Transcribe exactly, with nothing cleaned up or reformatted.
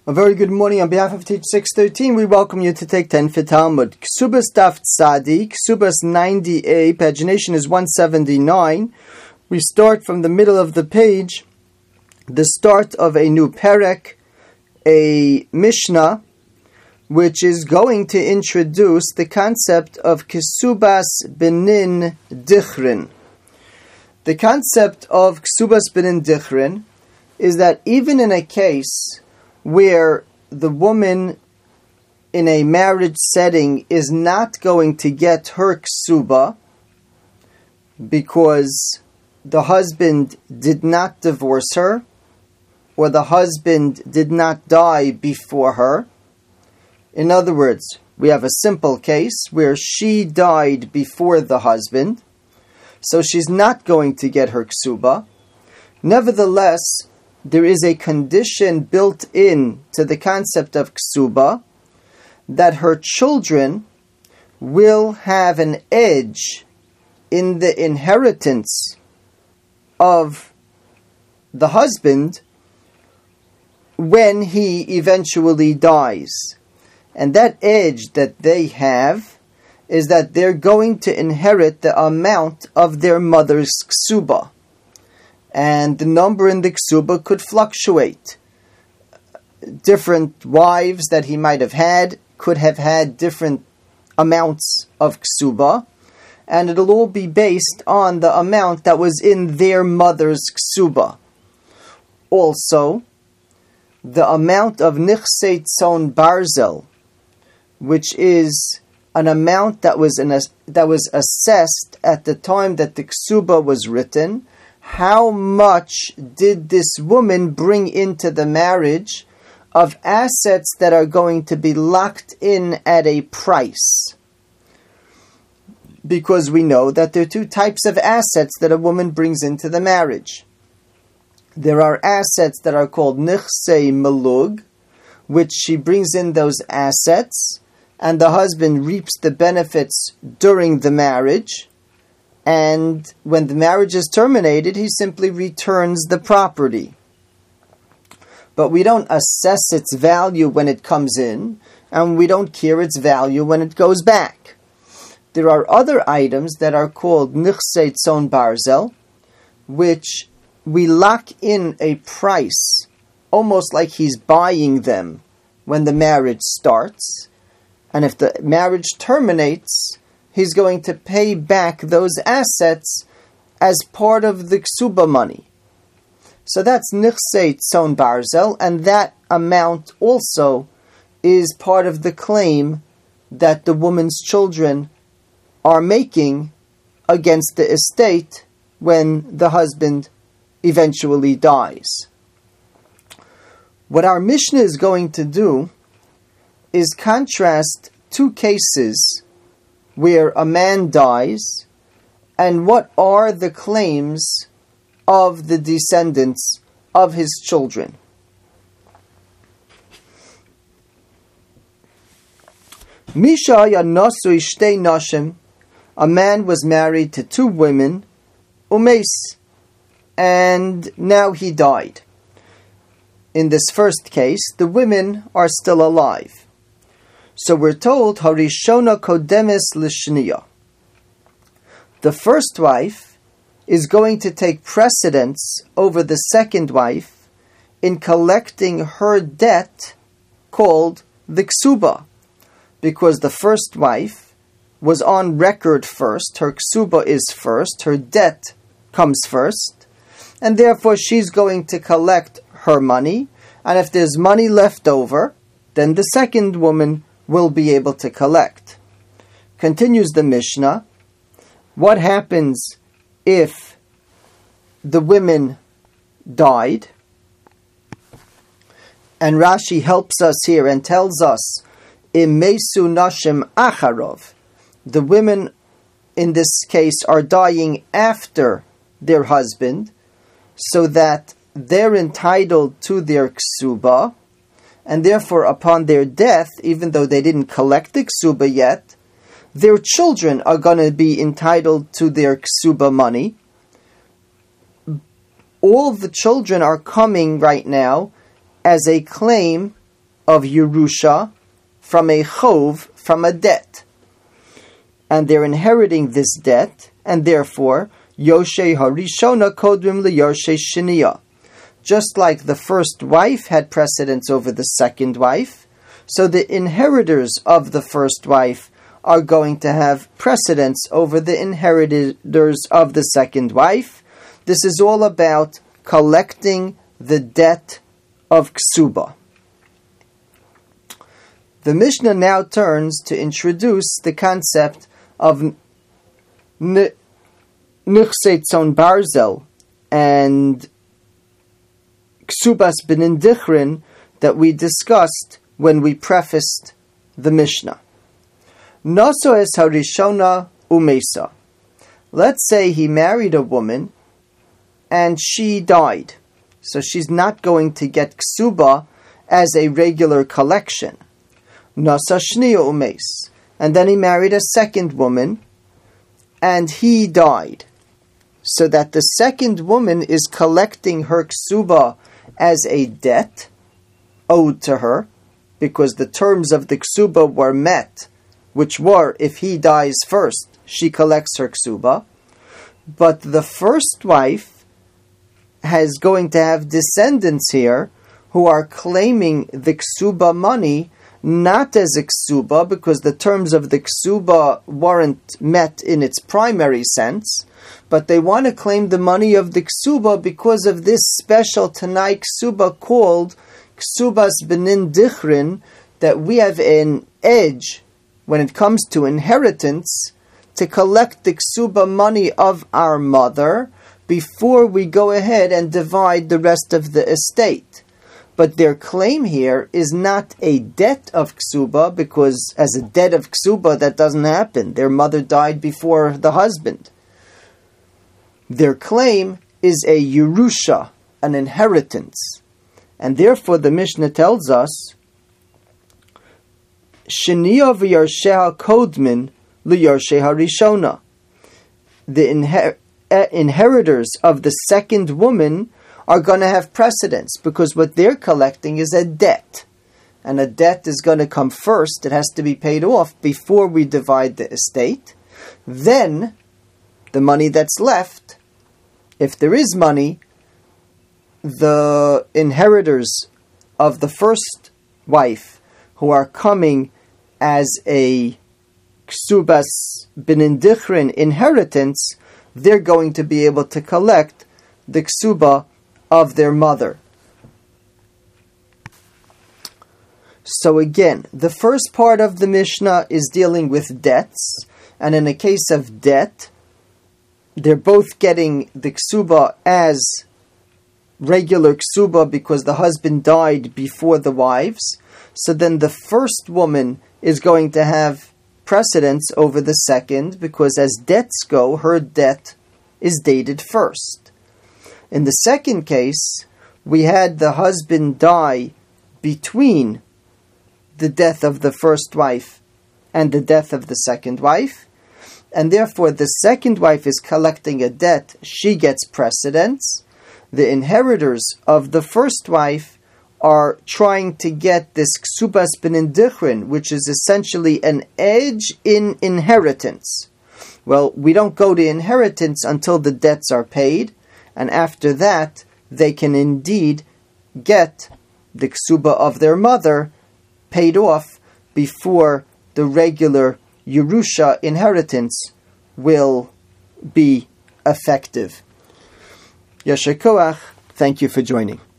A very good morning on behalf of Teach six thirteen. We welcome you to take ten for Talmud. Ksubas Daf Tzadi, Ksubas ninety-eight, pagination is one seventy-nine. We start from the middle of the page, the start of a new perek, a Mishnah, which is going to introduce the concept of Ksubas Benin Dichrin. The concept of Ksubas Benin Dichrin is that even in a case where the woman in a marriage setting is not going to get her ksuba because the husband did not divorce her or the husband did not die before her. In other words, we have a simple case where she died before the husband, so she's not going to get her ksuba. Nevertheless, there is a condition built in to the concept of ksuba that her children will have an edge in the inheritance of the husband when he eventually dies. And that edge that they have is that they're going to inherit the amount of their mother's ksuba. And the number in the ksuba could fluctuate. Different wives that he might have had could have had different amounts of ksuba, and it'll all be based on the amount that was in their mother's ksuba. Also, the amount of nichsei tzon barzel, which is an amount that was in a, that was assessed at the time that the ksuba was written. How much did this woman bring into the marriage of assets that are going to be locked in at a price? Because we know that there are two types of assets that a woman brings into the marriage. There are assets that are called nichsei melug, which she brings in those assets, and the husband reaps the benefits during the marriage. And when the marriage is terminated, he simply returns the property. But we don't assess its value when it comes in, and we don't care its value when it goes back. There are other items that are called nichsei tzon barzel, which we lock in a price, almost like he's buying them when the marriage starts. And if the marriage terminates, he's going to pay back those assets as part of the ksuba money. So that's nichsei tzon barzel, and that amount also is part of the claim that the woman's children are making against the estate when the husband eventually dies. What our Mishnah is going to do is contrast two cases where a man dies, and what are the claims of the descendants of his children. Misha ya nasui shtei nashim, a man was married to two women, umeis, and now he died. In this first case, the women are still alive. So we're told, Harishona kodemis lishniya. The first wife is going to take precedence over the second wife in collecting her debt called the ksuba. Because the first wife was on record first, her ksuba is first, her debt comes first, and therefore she's going to collect her money, and if there's money left over, then the second woman will be able to collect. Continues the Mishnah, what happens if the women died? And Rashi helps us here and tells us, Imesu nashim acharov. The women in this case are dying after their husband, so that they're entitled to their ksuba, and therefore upon their death, even though they didn't collect the ksuba yet, their children are going to be entitled to their ksuba money. All the children are coming right now as a claim of Yerusha from a chov, from a debt. And they're inheriting this debt, and therefore, Yoshei Harishona Kodrim LeYoshei Shiniya. Just like the first wife had precedence over the second wife, so the inheritors of the first wife are going to have precedence over the inheritors of the second wife. This is all about collecting the debt of Ksuba. The Mishnah now turns to introduce the concept of Nichsei Tzon Barzel and Ksubas B'nin Dichrin that we discussed when we prefaced the Mishnah. Naso es harishona umesa. Let's say he married a woman and she died. So she's not going to get ksuba as a regular collection. Nasa shniya umes. And then he married a second woman and he died. So that the second woman is collecting her ksuba as a debt owed to her, because the terms of the ksuba were met, which were, if he dies first, she collects her ksuba. But the first wife is going to have descendants here who are claiming the ksuba money not as a ksuba, because the terms of the ksuba weren't met in its primary sense, but they want to claim the money of the ksuba because of this special Tanai ksuba called Ksubas B'nin Dichrin, that we have an edge when it comes to inheritance to collect the ksuba money of our mother before we go ahead and divide the rest of the estate. But their claim here is not a debt of ksuba, because as a debt of ksuba that doesn't happen. Their mother died before the husband. Their claim is a Yerusha, an inheritance. And therefore the Mishnah tells us, Sheniya v'yarsheha kodmin l'yarshe harishona. The inher- uh, inheritors of the second woman are going to have precedence, because what they're collecting is a debt. And a debt is going to come first. It has to be paid off before we divide the estate. Then, the money that's left, if there is money, the inheritors of the first wife who are coming as a Ksubas B'nin Dichrin inheritance, they're going to be able to collect the Ksuba of their mother. So again, the first part of the Mishnah is dealing with debts, and in a case of debt, they're both getting the ksuba as regular ksuba because the husband died before the wives. So then the first woman is going to have precedence over the second, because as debts go, her debt is dated first. In the second case, we had the husband die between the death of the first wife and the death of the second wife, and therefore the second wife is collecting a debt, she gets precedence. The inheritors of the first wife are trying to get this Ksubas B'nin Dichrin, which is essentially an edge in inheritance. Well, we don't go to inheritance until the debts are paid, and after that, they can indeed get the ksuba of their mother paid off before the regular Yerusha inheritance will be effective. Yasher Koach, thank you for joining.